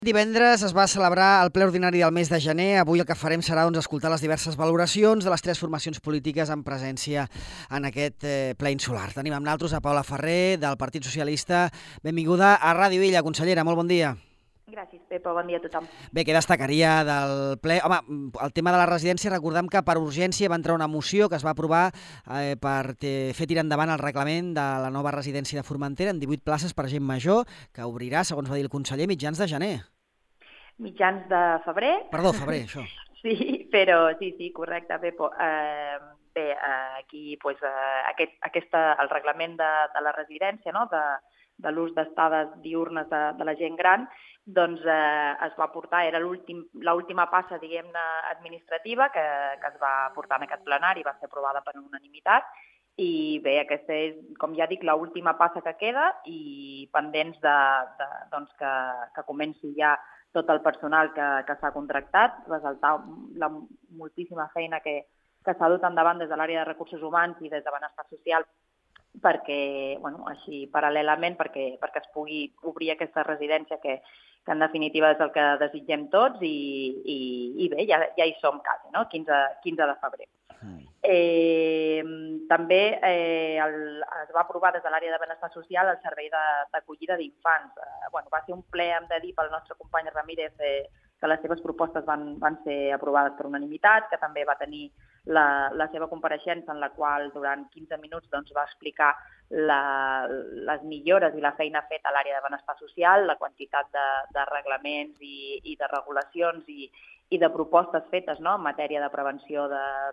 Divendres es va celebrar el ple ordinari del mes de gener. Avui el que farem serà escoltar les diverses valoracions de les tres formacions polítiques en presència en aquest ple insular. Tenim amb nosaltres a Paula Ferrer, del Partit Socialista. Benvinguda a Ràdio Illa, consellera, molt bon dia. Gràcies, Pepa, bon dia a tothom. Bé, què destacaria del ple? Home, el tema de la residència, recordem que per urgència va entrar una moció que es va aprovar per fer tirar endavant el reglament de la nova residència de Formentera en 18 places per gent major, que obrirà, segons va dir el conseller, mitjans de gener. Mitjans de febrer. Perdó, febrer, això. Sí, però sí, correcte, Pepo. Aquí pues, el reglament de la residència, no? de l'ús d'estades diurnes de la gent gran, doncs es va portar, era l'última passa, diguem-ne, administrativa que es va portar en aquest plenari, va ser aprovada per unanimitat, i bé, aquesta és, com ja dic, l'última passa que queda i pendents doncs, que comenci ja tot el personal que s'ha contractat, resaltar la moltíssima feina que s'ha dut endavant des de l'àrea de recursos humans i des de benestar social perquè, així paral·lelament, perquè es pugui obrir aquesta residència que en definitiva és el que desitgem tots i bé, ja hi som quasi, no? 15 de febrer. També es va aprovar des de l'àrea de benestar social el servei d'acollida d'infants. Va ser un ple, hem de dir, pel nostre company Ramírez, que les seves propostes van ser aprovades per unanimitat, que també va tenir la seva compareixença en la qual durant 15 minuts va explicar les millores i la feina feta a l'àrea de benestar social, la quantitat de reglaments i de regulacions i de propostes fetes, no?, en matèria de prevenció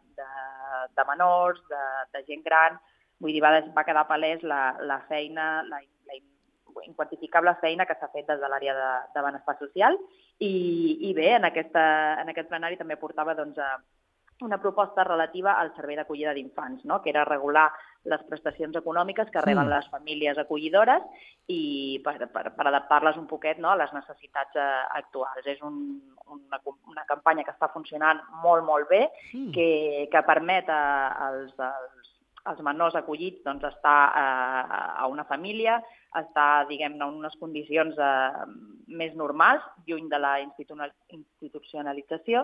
de menors, de gent gran. Vull dir, va quedar palès la feina, la inquantificable feina que s'ha fet des de l'àrea de benestar social. I bé, en aquest plenari també portava una proposta relativa al servei d'acollida d'infants, no?, que era regular les prestacions econòmiques que reben les famílies acollidores i per adaptar-les un poquet, no?, a les necessitats actuals. És una campanya que està funcionant molt, molt bé, que permet als menors acollits estar a una família, estar, diguem-ne, en unes condicions més normals, lluny de la institucionalització,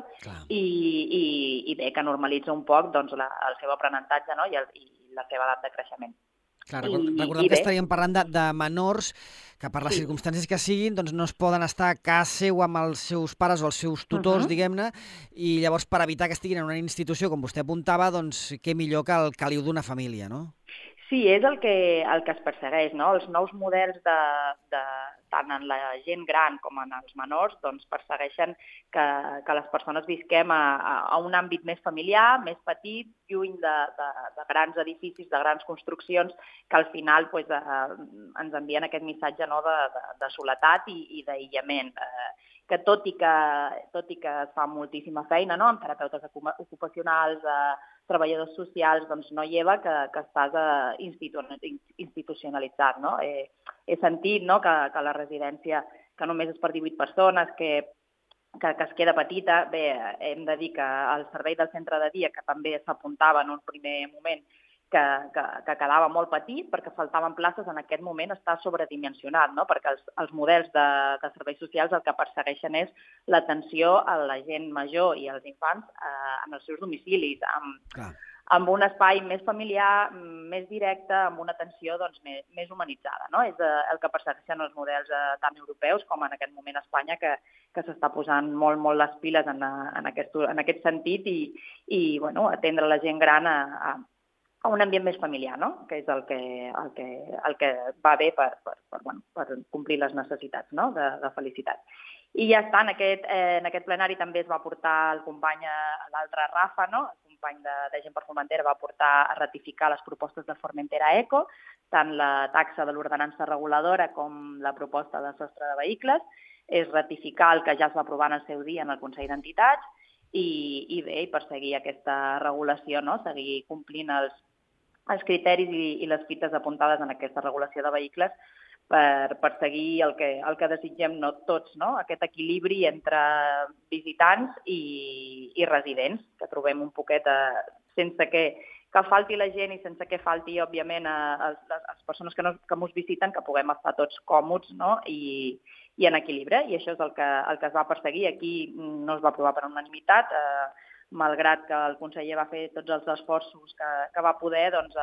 i bé, que normalitza un poc el seu aprenentatge, no?, i la seva edat de creixement. Clar, recordem que estaríem parlant de menors que per les circumstàncies que siguin no es poden estar a casa seu amb els seus pares o els seus tutors, diguem-ne, i llavors per evitar que estiguin en una institució, com vostè apuntava, què millor que el caliu d'una família, no? Sí, és el que es persegueix, no? Els nous models tant en la gent gran com en els menors persegueixen que les persones visquem a un àmbit més familiar, més petit, lluny de grans edificis, de grans construccions, que al final ens envien aquest missatge de soledat i d'aïllament. Que tot i que es fa moltíssima feina, no?, amb terapeutes ocupacionals, treballadors socials, no lleva que estàs institucionalitzat, no? He sentit, no?, que la residència, que només és per 18 persones, que es queda petita. Bé, hem de dir que el servei del centre de dia, que també s'apuntava en un primer moment, que quedava molt petit perquè faltaven places, en aquest moment està sobredimensionat, no?, perquè els models de serveis socials el que persegueixen és l'atenció a la gent major i als infants en els seus domicilis, amb un espai més familiar, més directe, amb una atenció més humanitzada, no? És el que persegueixen els models tant europeus com en aquest moment a Espanya, que s'està posant molt, molt les piles en aquest sentit i atendre la gent gran a un ambient més familiar, no?, que és el que va bé per complir les necessitats, no?, de felicitat. I ja està, en aquest plenari també es va portar el company, l'altre Rafa, no?, el company de Gent per Formentera, va portar a ratificar les propostes de Formentera Eco, tant la taxa de l'ordenança reguladora com la proposta de sostre de vehicles, és ratificar el que ja es va aprovar en el seu dia en el Consell d'Entitats i bé, perseguir aquesta regulació, no?, seguir complint els criteris i les fites apuntades en aquesta regulació de vehicles per seguir el que desitgem tots, no?, aquest equilibri entre visitants i residents, que trobem un poquet sense que falti la gent i sense que falti, òbviament, a les persones que ens visiten, que puguem estar tots còmodes, no?, i en equilibri, i això és el que es va perseguir. Aquí no es va aprovar per unanimitat, malgrat que el conseller va fer tots els esforços que va poder, doncs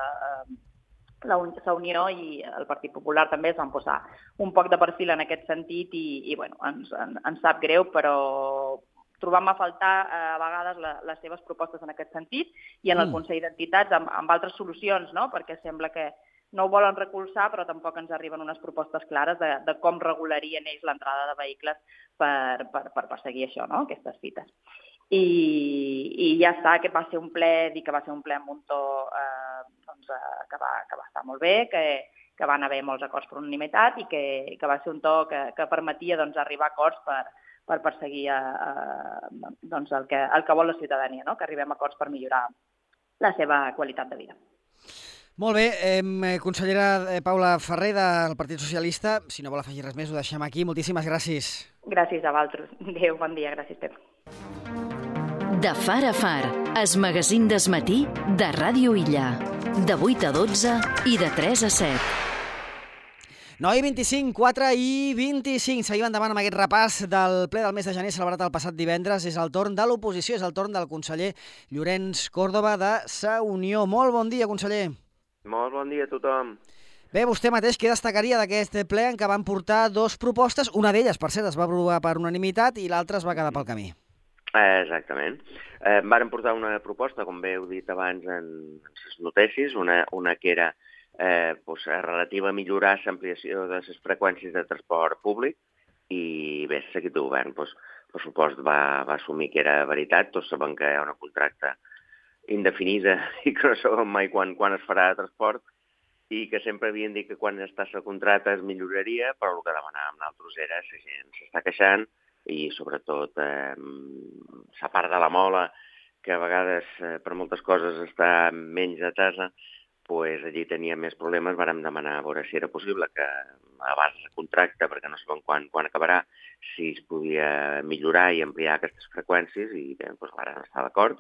la Unió i el Partit Popular també es van posar un poc de perfil en aquest sentit i bueno, ens sap greu, però trobam a faltar a vegades les seves propostes en aquest sentit i en el Consell d'Entitats amb altres solucions, no? Perquè sembla que no ho volen recolzar, però tampoc ens arriben unes propostes clares de com regularien ells l'entrada de vehicles per perseguir això, no? Aquestes fites. I ja està, que va ser un ple, dir que va ser un ple amb un to que va estar molt bé, que van haver molts acords per unanimitat i que va ser un to que permetia arribar a acords per perseguir el que vol la ciutadania, no? Que arribem a acords per millorar la seva qualitat de vida. Molt bé, consellera Paula Ferrer del Partit Socialista, si no vol afegir res més ho deixem aquí. Moltíssimes gràcies. Gràcies a vosaltres. Adéu, bon dia. Gràcies, Pep. De Far a Far, es magazín d'esmatí de Ràdio Illa. De 8 a 12 i de 3 a 7. 9 i 25, 4 i 25. Seguim endavant amb aquest repàs del ple del mes de gener celebrat el passat divendres. És el torn de l'oposició, és el torn del conseller Llorenç Córdoba de Sa Unió. Molt bon dia, conseller. Molt bon dia a tothom. Bé, vostè mateix, què destacaria d'aquest ple en què van portar dues propostes? Una d'elles, per cert, es va aprovar per unanimitat i l'altra es va quedar pel camí. Exactament. Varen portar una proposta, com bé heu dit abans en les notícies, una que era relativa a millorar l'ampliació de les freqüències de transport públic i bé, l'equip de govern, per supost, va assumir que era veritat. Tots sabem que hi ha una contracta indefinida i que no sabem mai quan es farà de transport i que sempre havien dit que quan està la contracta es milloraria, però el que demanàvem nosaltres era la gent s'està queixant i sobretot la part de la mola, que a vegades per moltes coses està menys atesa, doncs allí tenia més problemes. Vàrem demanar a veure si era possible que abans de contracte, perquè no sabem quan acabarà, si es podia millorar i ampliar aquestes freqüències i bé, doncs vàrem estar d'acord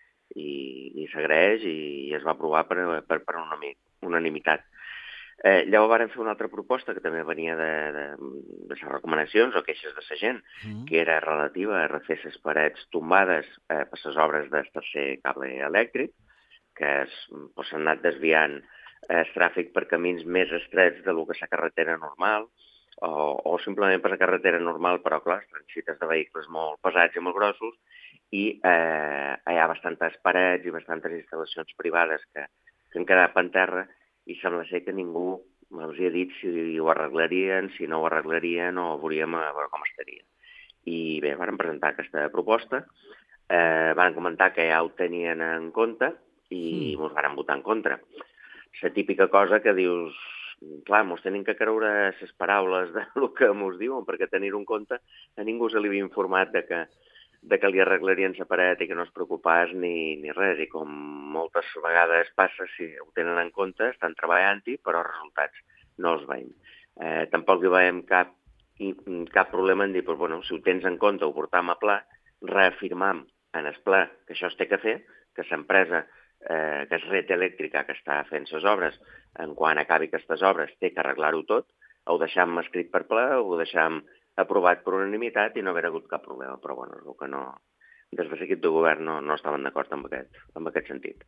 i s'agraeix i es va aprovar per unanimitat. Llavors vàrem fer una altra proposta que també venia de les recomanacions o queixes de la gent, que era relativa a refer les parets tombades per les obres del tercer cable elèctric, que s'han anat desviant el tràfic per camins més estrets de lo que és la carretera normal, o simplement per la carretera normal, però clar, transites de vehicles molt pesats i molt grossos, i hi ha bastantes parets i bastantes instal·lacions privades que han quedat per terra i sembla ser que ningú els ha dit si ho arreglarien, si no ho arreglarien o veuríem a veure com estaria. I bé, vàrem presentar aquesta proposta, vàrem comentar que ja ho tenien en compte i ens vàrem votar en contra. La típica cosa que dius, clar, ens tenim que creure les paraules del que ens diuen, perquè tenir-ho en compte a ningú se li havia informat de que li arreglarien la paret i que no es preocupés ni res. I com moltes vegades passa, si ho tenen en compte, estan treballant-hi, però els resultats no els veiem. Tampoc hi veiem cap problema en dir, doncs, bueno, si ho tens en compte, ho portam a pla, reafirmam en el pla que això es té que fer, que l'empresa, que és Red Elèctrica, que està fent les obres, en quan acabi aquestes obres, té que arreglar-ho tot, ho deixam escrit per pla, ho deixam aprovat per unanimitat i no haver hagut cap problema, però bueno, és el que no, des de l'equip de govern no estaven d'acord amb aquest sentit.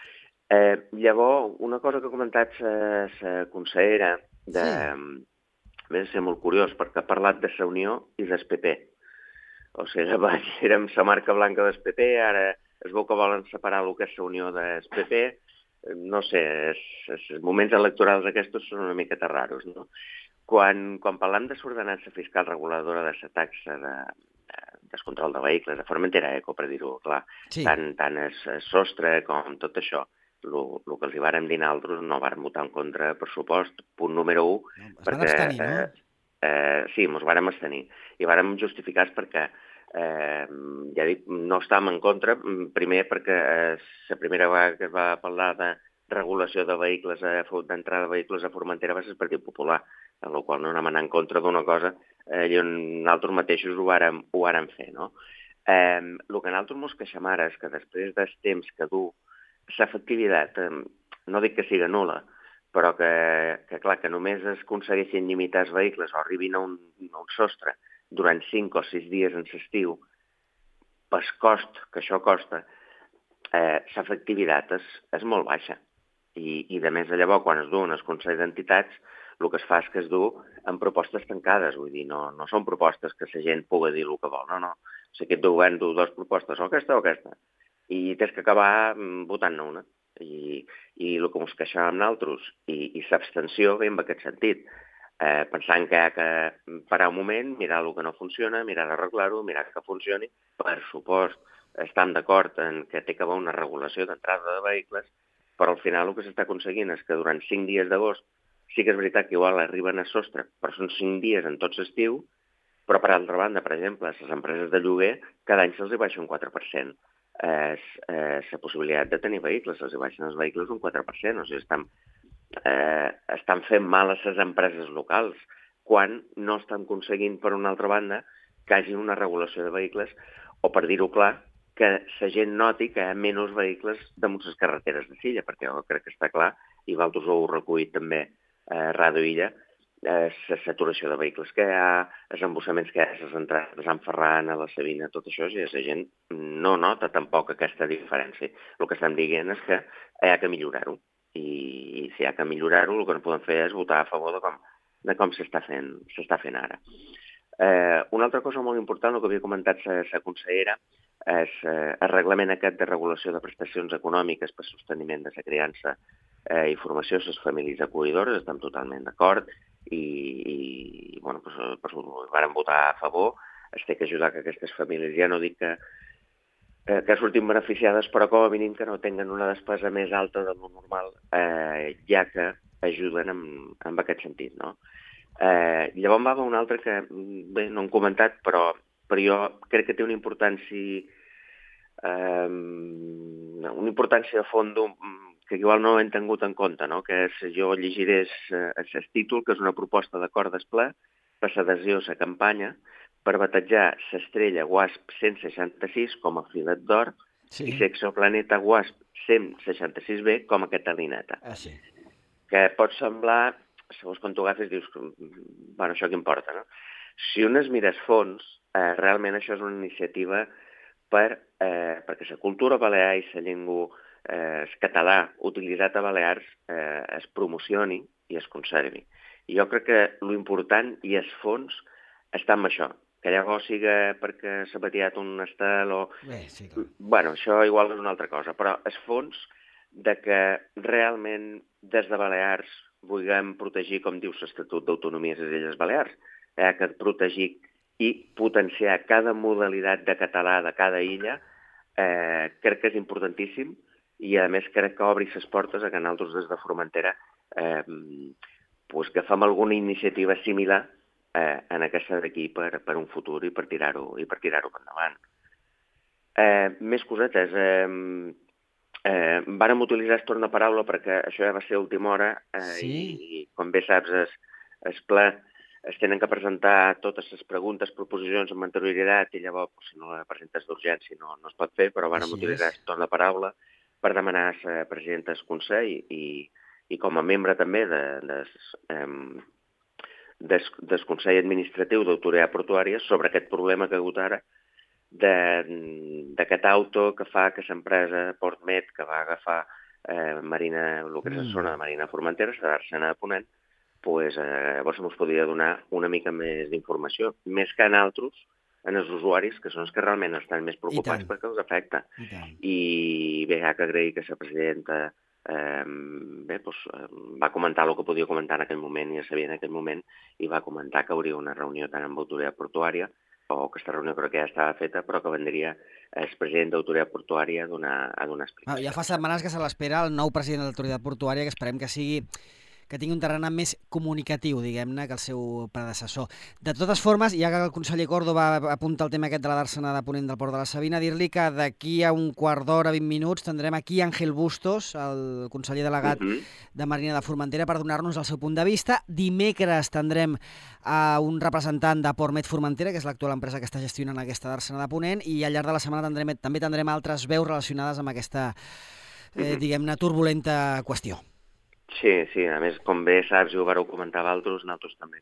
Llavors, una cosa que ha comentat la consellera, de ser molt curiós, perquè ha parlat de la Unió i del PP. O sigui, abans érem la marca blanca del PP, ara es veu que volen separar el que és la Unió del PP. No sé, els moments electorals aquests són una miqueta raros, no? Quan parlem de l'ordenança fiscal reguladora de la taxa de control de vehicles, de Formentera Eco, per dir-ho clar, tant el sostre com tot això, el que els hi vàrem dir nosaltres no vàrem votar en contra, per supost, punt número 1. Es van abstenir, no? Sí, ens vàrem abstenir. I vàrem justificar perquè, ja dic, no estàvem en contra, primer perquè la primera vegada que es va parlar de regulació de vehicles, d'entrada de vehicles a Formentera va ser el Partit Popular, en la qual no anem anar en contra d'una cosa i nosaltres mateixos ho vàrem fer, no? El que nosaltres ens queixem ara és que després del temps que du l'efectivitat, no dic que sigui nul·la, però que clar, que només es aconsegueixin limitar els vehicles o arribin a un sostre durant 5 o 6 dies en l'estiu, per cost, que això costa, l'efectivitat és molt baixa. I de més, llavors, quan es duen els consells d'entitats, el que es fa és que es du en propostes tancades, vull dir, no són propostes que la gent pugui dir el que vol, no. O sigui, aquest govern du 2 propostes, o aquesta, i tens que acabar votant-ne una. I el que ens queixàvem nosaltres, i l'abstenció ve en aquest sentit, pensant que hi ha que parar un moment, mirar el que no funciona, mirar d'arreglar-ho, mirar que funcioni. Per supost, estem d'acord en que té que haver una regulació d'entrada de vehicles, però al final el que s'està aconseguint és que durant 5 dies d'agost sí que és veritat que igual arriben a sostre, però són 5 dies en tot l'estiu, però per altra banda, per exemple, les empreses de lloguer cada any se'ls baixa un 4%. La possibilitat de tenir vehicles, se'ls baixen els vehicles un 4%, o sigui, estan fent mal a les empreses locals, quan no estan aconseguint, per una altra banda, que hi hagi una regulació de vehicles, o per dir-ho clar, que la gent noti que hi ha menys vehicles damunt les carreteres de Silla, perquè jo crec que està clar, i vosaltres ho heu recollit també a Ràdio Illa, la saturació de vehicles que hi ha, els embossaments que hi ha, les entrades de Sant Ferran, a la Sabina, tot això, i la gent no nota tampoc aquesta diferència. El que estem dient és que hi ha que millorar-ho, i si hi ha que millorar-ho, el que no podem fer és votar a favor de com s'està fent ara. Una altra cosa molt important, el que havia comentat la consellera, és el reglament aquest de regulació de prestacions econòmiques per sosteniment de la criança i formació de les famílies acollidores, estem totalment d'acord i bueno, vàrem votar a favor. Es té que ajudar que aquestes famílies, ja no dic que surtin beneficiades, però com a mínim que no tinguin una despesa més alta del normal, ja que ajuden en aquest sentit, no? Llavors va haver un altre que, bé, no hem comentat, però jo crec que té una importància de fons que igual no hem tingut en compte, no? Que és, jo llegiré el títol, que és una proposta d'acord del ple per l'adhesió a la campanya per batejar l'estrella WASP 166 com a filet d'or i l'exoplaneta WASP 166b com a catalineta. Sí. Que pot semblar, segons quan tu agafes, dius, bueno, això què importa, no? Si un es mira a fons, realment això és una iniciativa perquè la cultura balear i la llengua el català utilitzat a Balears es promocioni i es conservi. I jo crec que l'important i el fons està en això, que llavors siga perquè s'ha batiat un estel o... Sí, bueno, això igual és una altra cosa, però el fons de que realment des de Balears vulguem protegir, com diu l'Estatut d'Autonomia de les Illes Balears, que protegir i potenciar cada modalitat de català de cada illa, crec que és importantíssim i, a més, crec que obri les portes a que nosaltres des de Formentera agafem alguna iniciativa similar en aquesta d'aquí per un futur i per tirar-ho endavant. Més cosetes. Vàrem utilitzar el torn de paraula perquè això ja va ser a última hora i, com bé saps, el ple es tenen que presentar totes les preguntes, proposicions amb anterioritat i llavors, si no la presentes d'urgència, no es pot fer, però vàrem utilitzar el torn de paraula per demanar a la presidenta del Consell i com a membre també del Consell Administratiu d'Autoritat Portuària sobre aquest problema que ha hagut ara d'aquest auto que fa que l'empresa Portmet, que va agafar Marina, el que és la zona de Marina Formentera, la d'Arsena de Ponent, llavors ens podria donar una mica més d'informació, més que en altres, en els usuaris, que són els que realment estan més preocupats perquè els afecta. I bé, hi ha que agrair que la presidenta va comentar el que podia comentar en aquell moment i ja sabia en aquell moment i va comentar que hauria una reunió tant amb l'autoritat portuària o aquesta reunió crec que ja estava feta, però que vendria el president d'autoritat portuària a donar explicació. Ja fa setmanes que se l'espera el nou president de l'autoritat portuària, que esperem que tingui un terreny més comunicatiu, diguem-ne, que el seu predecessor. De totes formes, ja que el conseller Córdoba apunta el tema aquest de la dàrsena de Ponent del Port de la Sabina, dir-li que d'aquí a un quart d'hora, 20 minuts, tindrem aquí Àngel Bustos, el conseller delegat de Marina de Formentera, per donar-nos el seu punt de vista. Dimecres tindrem un representant de Portmet Formentera, que és l'actual empresa que està gestionant aquesta dàrsena de Ponent, i al llarg de la setmana també tindrem altres veus relacionades amb aquesta, diguem-ne, turbulenta qüestió. Sí, a més, com bé saps, i ho vareu comentar nosaltres també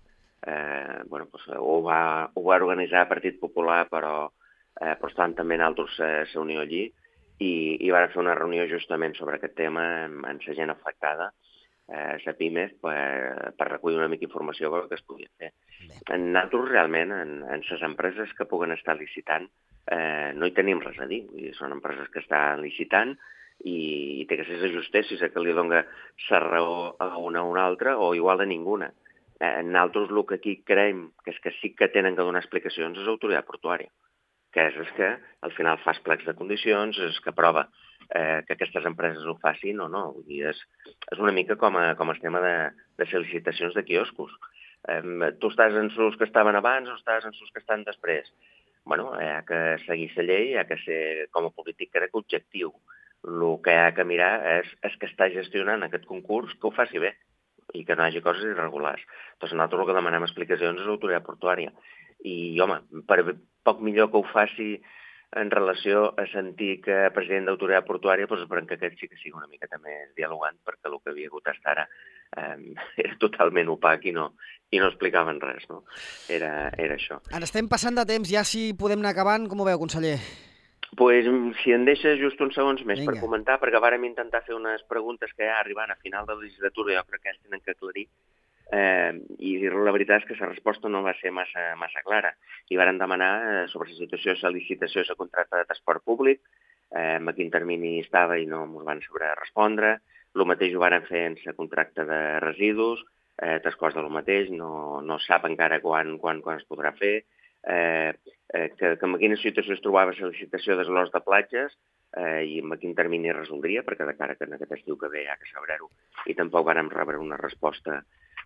ho va organitzar el Partit Popular, però estan també nosaltres s'unió allí i van fer una reunió justament sobre aquest tema amb la gent afectada, la PIME, per recollir una mica informació que es podia fer. Nosaltres realment, en les empreses que puguen estar licitant, no hi tenim res a dir. Són empreses que estan licitant i té que ser ajustés si que li dona la raó a una o una altra o igual a ninguna. Nosaltres el que aquí creiem que és que sí que tenen que donar explicacions és l'autoritat portuària, que és que al final fa els plecs de condicions, és que aprova que aquestes empreses ho facin o no. Vull dir, és una mica com el tema de les licitacions de quioscos. Tu estàs en els que estaven abans o estàs en els que estan després? Bueno, hi ha que seguir la llei, hi ha que ser, com a polític, crec, objectiu. El que hi ha que mirar és que està gestionant aquest concurs que ho faci bé i que no hi hagi coses irregulars. Doncs nosaltres el que demanem explicacions és l'autoritat portuària. I, home, per poc millor que ho faci en relació a sentir que el president d'autoritat portuària, doncs esperem que aquest sí que sigui una miqueta més dialogant, perquè el que havia hagut fins ara era totalment opac i no explicaven res, no? Era això. Ara estem passant de temps, ja si podem anar acabant, com ho veu, conseller? Pues, si em deixes just uns segons més per comentar, perquè vàrem intentar fer unes preguntes que ja arribant a final de la legislatura, jo crec que es tenen que aclarir, i la veritat és que la resposta no va ser massa clara. I vàrem demanar sobre la situació de la licitació de la contracta de transport públic, a quin termini estava i no ens van saber respondre. El mateix ho vàrem fer en la contracta de residus, tres quarts de lo mateix, no sap encara quan es podrà fer, que en quina situació es trobava la licitació de l'horts de platges i en quin termini es resoldria, perquè de cara que en aquest estiu que ve hi ha que saber-ho, i tampoc vàrem rebre una resposta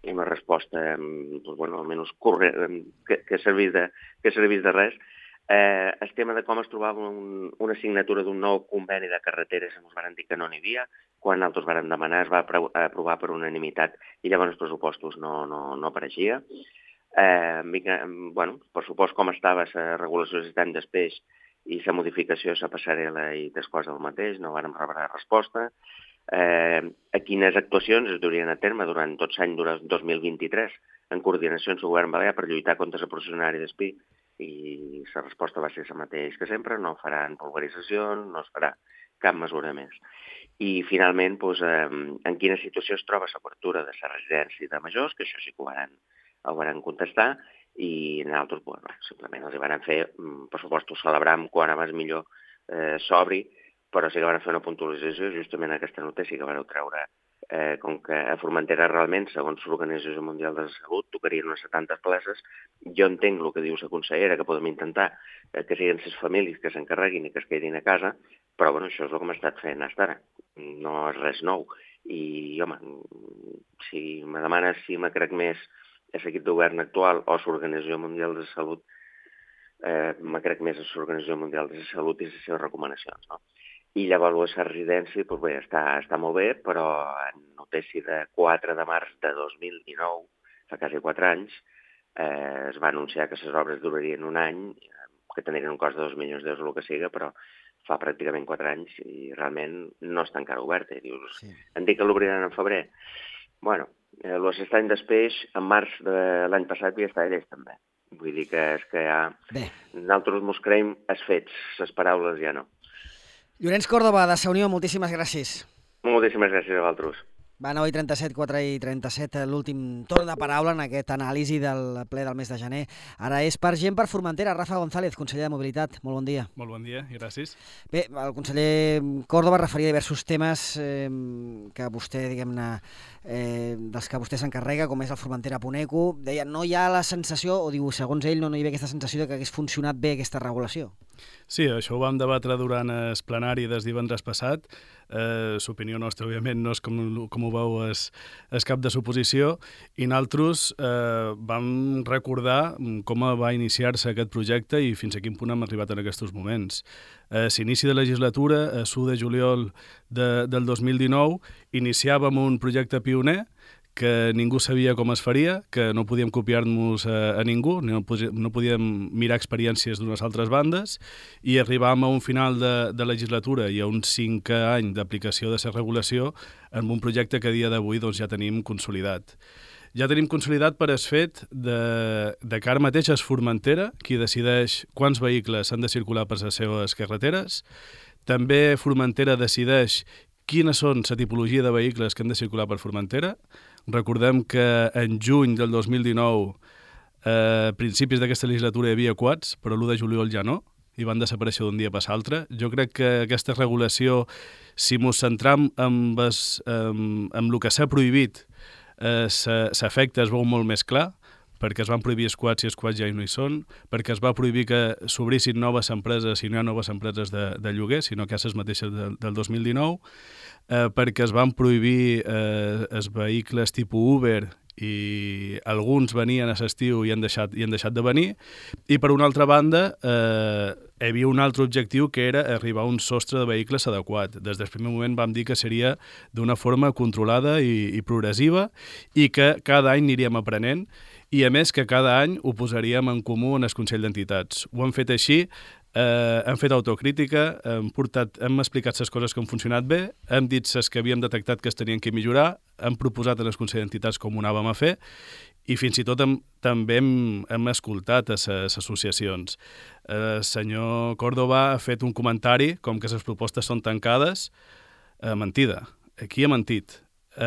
almenys que servís de res. El tema de com es trobava una signatura d'un nou conveni de carreteres ens van dir que no n'hi havia, quan nosaltres vàrem demanar es va aprovar per unanimitat i llavors els pressupostos no apareixia. Per supost com estava la regulació existent després i la modificació de la passarel·la i des coses del mateix, no vàrem rebre resposta. A quines actuacions es durien a terme durant tot l'any 2023 en coordinació amb el govern balear per lluitar contra la processionària d'espí, i la resposta va ser la mateixa que sempre, no faran pulveritzacions, no es farà cap mesura més. I finalment, en quina situació es troba l'obertura de la residència de majors, que això sí que ho varen contestar, i nosaltres simplement els van fer, per supost, ho celebram quan abans millor s'obri, però sí que van fer una puntualització justament en aquesta nota, sí que van treure com que a Formentera realment, segons l'Organització Mundial de la Salut, tocarien unes 70 places. Jo entenc el que diu la consellera, que podem intentar que siguin les famílies que s'encarreguin i que es quedin a casa, però això és el que hem estat fent fins ara. No és res nou. I, home, si me demanes si me crec més a l'equip de govern actual o a l'Organització Mundial de la Salut, me crec més a l'Organització Mundial de la Salut i les seves recomanacions, no? I llavors la residència, està molt bé, però en notícia de 4 de març de 2019, fa quasi 4 anys, es va anunciar que les obres durarien un any, que tindrien un cost de 2 milions d'euros o el que siga, però fa pràcticament 4 anys i realment no està encara oberta. Dius, sí. Em dic que l'obriran en febrer. Bueno, l'any després, en març de l'any passat, ja està ells també. Vull dir que és que ja... Nosaltres mos creiem els fets, les paraules ja no. Llorenç Córdoba, de Saunió, moltíssimes gràcies. Moltíssimes gràcies a vosaltres. Va, 9:37, 4:37, l'últim torn de paraula en aquest anàlisi del ple del mes de gener. Ara és per Gent per Formentera. Rafa González, conseller de Mobilitat. Molt bon dia. Molt bon dia i gràcies. Bé, el conseller Córdoba referia a diversos temes que vostè, diguem-ne, dels que vostè s'encarrega, com és el Formentera Puneco. Deia, no hi ha la sensació, o diu, segons ell, no hi havia aquesta sensació de que hagués funcionat bé aquesta regulació. Sí, això ho vam debatre durant el plenari des divendres passat. L'opinió nostra, òbviament, no és com ho veu el cap de l'oposició, i nosaltres vam recordar com va iniciar-se aquest projecte i fins a quin punt hem arribat en aquests moments. S'inici de legislatura, a l'1 de juliol del 2019, iniciàvem un projecte pioner que ningú sabia com es faria, que no podíem copiar-nos a ningú, no podíem mirar experiències d'unes altres bandes, i arribàvem a un final de legislatura i a un 5è any d'aplicació de la regulació en un projecte que a dia d'avui doncs, ja tenim consolidat. Ja tenim consolidat per el fet de que ara mateix és Formentera qui decideix quants vehicles han de circular per les seves carreteres. També Formentera decideix quines són la tipologia de vehicles que han de circular per Formentera. Recordem que en juny del 2019, a principis d'aquesta legislatura, hi havia quads, però l'1 de juliol ja no, i van desaparèixer d'un dia per l'altre. Jo crec que aquesta regulació, si ens centram en el que s'ha prohibit, l'efecte es veu molt més clar, perquè es van prohibir els quads i els quads ja no hi són, perquè es va prohibir que s'obrissin noves empreses i no hi ha noves empreses de lloguer, sinó que les mateixes del 2019, perquè es van prohibir els vehicles tipus Uber i alguns venien a l'estiu i han deixat de venir, i per una altra banda hi havia un altre objectiu que era arribar a un sostre de vehicles adequat. Des del primer moment vam dir que seria d'una forma controlada i progressiva i que cada any aniríem aprenent, i a més que cada any ho posaríem en comú en el Consell d'Entitats. Ho hem fet així, hem fet autocrítica, hem explicat les coses que han funcionat bé, hem dit les que havíem detectat que es tenien que millorar, hem proposat en el Consell d'Entitats com ho anàvem a fer, i fins i tot també hem escoltat a les associacions. El senyor Córdoba ha fet un comentari com que les propostes són tancades. Mentida. Aquí ha mentit.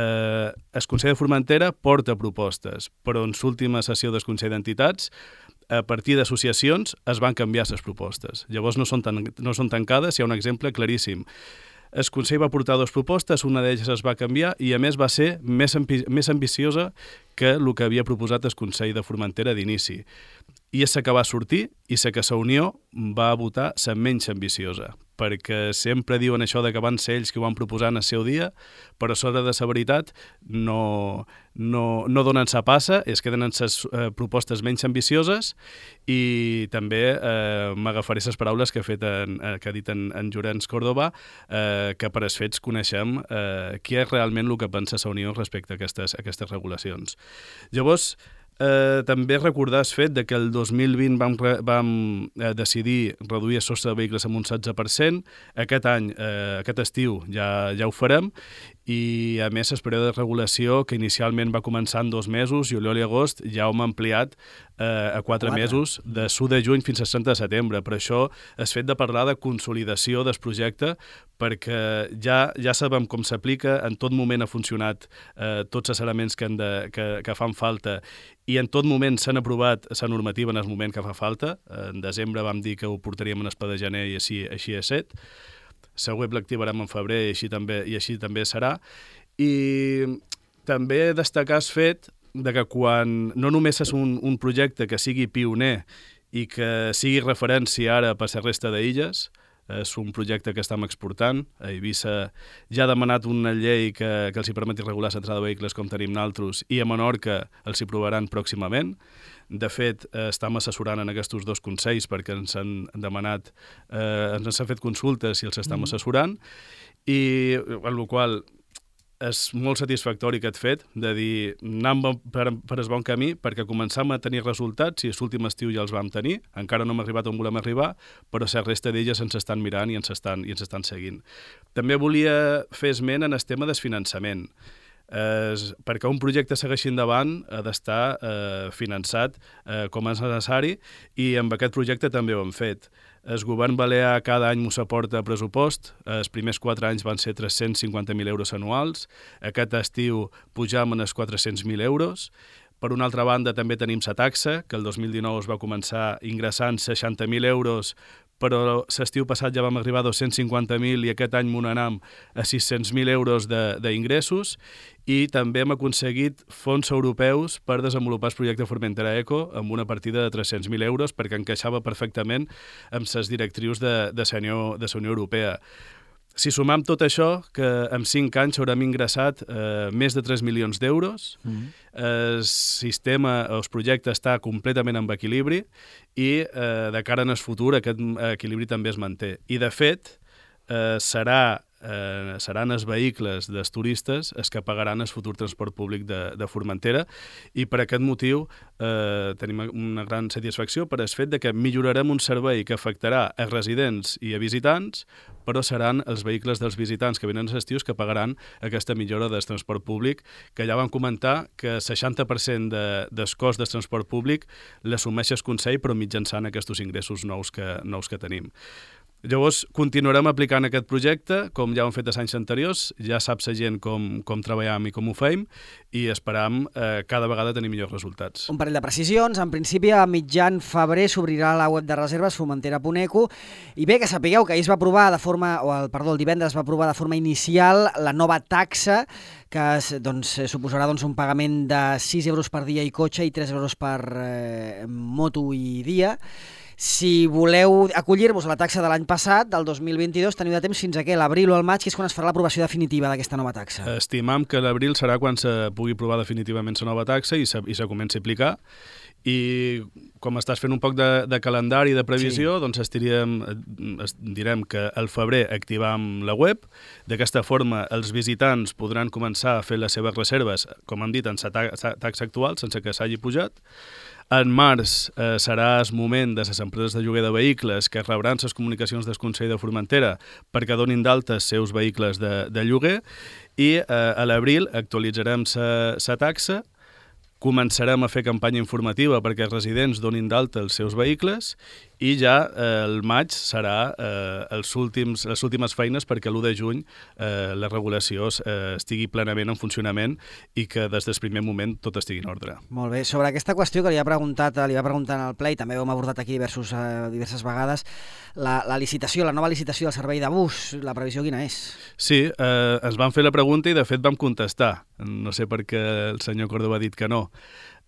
El Consell de Formentera porta propostes, però en l'última sessió del Consell d'Entitats, a partir d'associacions, es van canviar les propostes. Llavors no són tancades, hi ha un exemple claríssim. El Consell va portar 2 propostes, una d'elles es va canviar i, a més, va ser més ambiciosa que el que havia proposat el Consell de Formentera d'inici. I és la que va sortir i la que la Unió va votar la menys ambiciosa, perquè sempre diuen això de que van ser ells que ho van proposar en el seu dia, però a l'hora de la veritat no donen sa passa, es queden en les propostes menys ambicioses, i també m'agafaré les paraules que ha dit en Llorenç Córdoba, que per els fets coneixem qui és realment el que pensa la Unió respecte a aquestes regulacions. Llavors, també recordar el fet que el 2020 vam decidir reduir el sostre de vehicles amb un 16%. Aquest any, aquest estiu, ja ho farem, i a més el període de regulació, que inicialment va començar en 2 mesos, juliol i agost, ja ho hem ampliat a 4 mesos, de 1 de juny fins al 30 de setembre. Per això el fet de parlar de consolidació del projecte, perquè ja sabem com s'aplica, en tot moment ha funcionat tots els elements que fan falta, i en tot moment s'han aprovat la normativa en el moment que fa falta. En desembre vam dir que ho portaríem en el ple de gener i així ha estat. La web l'activarem en febrer i així també serà. I també destacar el fet de que quan no només és un projecte que sigui pioner i que sigui referència ara per la resta d'illes, és un projecte que estem exportant. A Eivissa ja ha demanat una llei que els hi permeti regular l'entrada de vehicles com tenim nosaltres, i a Menorca els hi provaran pròximament. De fet, estem assessorant en aquests 2 consells perquè ens han demanat, ens han fet consultes i els estem assessorant, i amb la qual és molt satisfactori aquest fet de dir anem per el bon camí, perquè començam a tenir resultats i l'últim estiu ja els vam tenir. Encara no hem arribat on volem arribar, però la resta d'elles ens estan mirant i ens estan seguint. També volia fer esment en el tema del finançament. Perquè un projecte segueixi endavant ha d'estar finançat com és necessari, i amb aquest projecte també ho hem fet. El govern balear cada any ens aporta pressupost. Els primers 4 anys van ser 350.000 euros anuals. Aquest estiu pujam en els 400.000 euros. Per una altra banda, també tenim la taxa, que el 2019 es va començar ingressant 60.000 euros, però l'estiu passat ja vam arribar a 250.000 i aquest any m'anam a 600.000 euros d'ingressos, i també hem aconseguit fons europeus per desenvolupar el projecte Formentera Eco amb una partida de 300.000 euros perquè encaixava perfectament amb les directrius de la Unió Europea. Si sumam tot això, que en 5 anys haurem ingressat més de 3 milions d'euros, el sistema, el projecte està completament en equilibri, i de cara al futur aquest equilibri també es manté. I de fet, serà seran els vehicles dels turistes els que pagaran el futur transport públic de Formentera, i per aquest motiu tenim una gran satisfacció per el fet de que millorarem un servei que afectarà a residents i a visitants, però seran els vehicles dels visitants que venen als estius que pagaran aquesta millora del transport públic, que ja vam comentar que el 60% del cost del transport públic l'assumeix el Consell, però mitjançant aquests ingressos nous que tenim. Llavors, continuarem aplicant aquest projecte, com ja ho hem fet els anys anteriors, ja saps la gent com treballem i com ho fem, i esperam cada vegada tenir millors resultats. Un parell de precisions. En principi, a mitjan febrer s'obrirà la web de reserves formentera.eco, i bé, que sapigueu que ahir es va aprovar el divendres va aprovar de forma inicial la nova taxa, que suposarà un pagament de 6 euros per dia i cotxe i 3 euros per moto i dia. Si voleu acollir-vos a la taxa de l'any passat, del 2022, teniu de temps fins a l'abril o al maig, que és quan es farà l'aprovació definitiva d'aquesta nova taxa. Estimam que l'abril serà quan se pugui aprovar definitivament la nova taxa i se comenci a aplicar. I com estàs fent un poc de calendari i de previsió, doncs direm que al febrer activam la web. D'aquesta forma, els visitants podran començar a fer les seves reserves, com hem dit, en la taxa actual, sense que s'hagi pujat. En març serà el moment de les empreses de lloguer de vehicles que rebran les comunicacions del Consell de Formentera perquè donin d'alta els seus vehicles de lloguer, i a l'abril actualitzarem la taxa, començarem a fer campanya informativa perquè els residents donin d'alta els seus vehicles, i ja el maig serà les últimes feines perquè l'1 de juny la regulació estigui plenament en funcionament i que des del primer moment tot estigui en ordre. Molt bé. Sobre aquesta qüestió que li va preguntar en el ple, i també ho hem abordat aquí diverses vegades, la nova licitació del servei de bus, la previsió quina és? Sí, ens van fer la pregunta i de fet vam contestar. No sé per què el senyor Córdoba ha dit que no.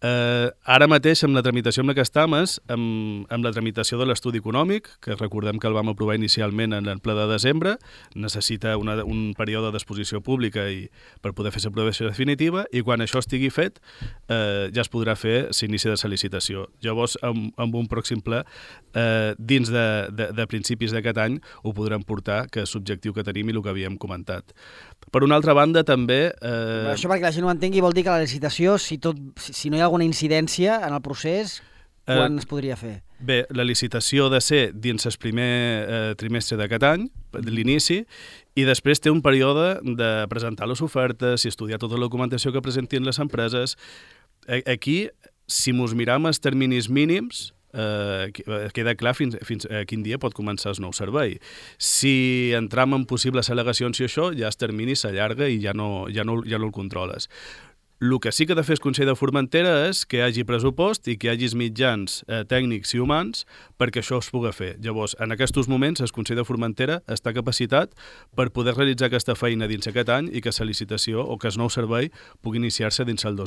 Ara mateix, amb la tramitació amb la que estem, amb la tramitació de l'estudi econòmic, que recordem que el vam aprovar inicialment en el ple de desembre, necessita un període d'exposició pública per poder fer l'aprovació definitiva, i quan això estigui fet ja es podrà fer l'inici de la licitació. Llavors, amb un pròxim ple, dins de principis d'aquest any, ho podrem portar, que és l'objectiu que tenim i el que havíem comentat. Per una altra banda, també... Això perquè la gent ho entengui vol dir que la licitació, si no hi ha alguna incidència en el procés, quan es podria fer? Bé, la licitació ha de ser dins el primer trimestre d'aquest any, l'inici, i després té un període de presentar les ofertes i estudiar tota la documentació que presentin les empreses. Aquí, si mos miram els terminis mínims, queda clar fins a quin dia pot començar el nou servei. Si entram en possibles al·legacions i això, ja el termini s'allarga i ja no el controles. El que sí que ha de fer el Consell de Formentera és que hi hagi pressupost i que hi hagi mitjans tècnics i humans perquè això es pugui fer. Llavors, en aquests moments, el Consell de Formentera està capacitat per poder realitzar aquesta feina dins aquest any i que la licitació o que el nou servei pugui iniciar-se dins el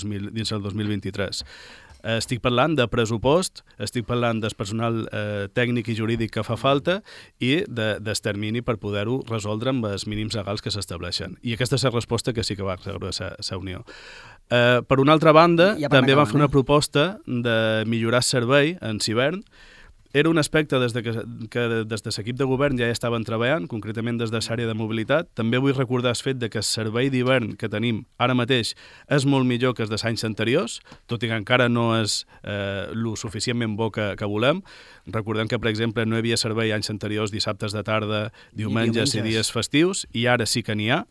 2023. Estic parlant de pressupost, estic parlant del personal tècnic i jurídic que fa falta i del termini per poder-ho resoldre amb els mínims legals que s'estableixen. I aquesta és la resposta que sí que va rebre la Unió. Per una altra banda, també vam fer una proposta de millorar el servei en hivern. Era un aspecte que des de l'equip de govern ja estaven treballant, concretament des de l'àrea de mobilitat. També vull recordar el fet que el servei d'hivern que tenim ara mateix és molt millor que els dels anys anteriors, tot i que encara no és el suficientment bo que volem. Recordem que, per exemple, no hi havia servei anys anteriors dissabtes de tarda, diumenges i dies festius, i ara sí que n'hi ha.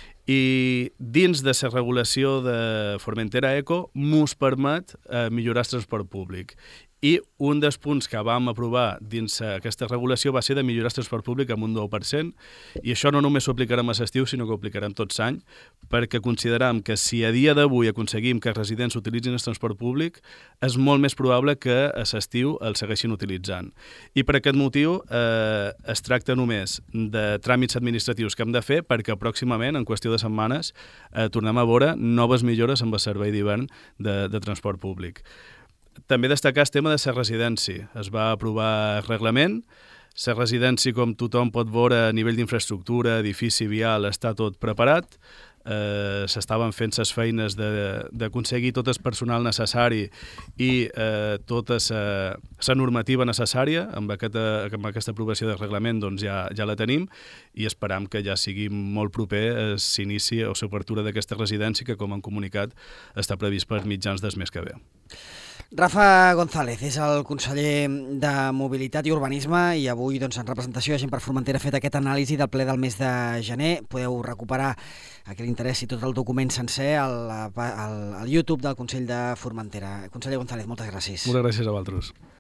I dins de la regulació de Formentera Eco mos permet millorar el transport públic. I un dels punts que vam aprovar dins aquesta regulació va ser de millorar el transport públic amb un 10%, i això no només ho aplicarem a l'estiu, sinó que ho aplicarem tot l'any, perquè consideram que si a dia d'avui aconseguim que els residents utilitzin el transport públic, és molt més probable que a l'estiu el segueixin utilitzant. I per aquest motiu es tracta només de tràmits administratius que hem de fer perquè pròximament, en qüestió de setmanes, tornem a veure noves millores amb el servei d'hivern de transport públic. També destacar el tema de la residència. Es va aprovar el reglament. La residència, com tothom pot veure, a nivell d'infraestructura, edifici, vial, està tot preparat. s'estaven fent les feines d'aconseguir tot el personal necessari i tota la normativa necessària. Amb aquesta aprovació del reglament doncs ja la tenim i esperam que ja sigui molt proper s'inici o l'obertura d'aquesta residència que, com han comunicat, està previst per mitjans del mes que ve. Rafa González és el conseller de Mobilitat i Urbanisme i avui, en representació de Gent per Formentera, ha fet aquest anàlisi del ple del mes de gener. Podeu recuperar a qui li interessi tot el document sencer al YouTube del Consell de Formentera. Conseller González, moltes gràcies. Moltes gràcies a vosaltres.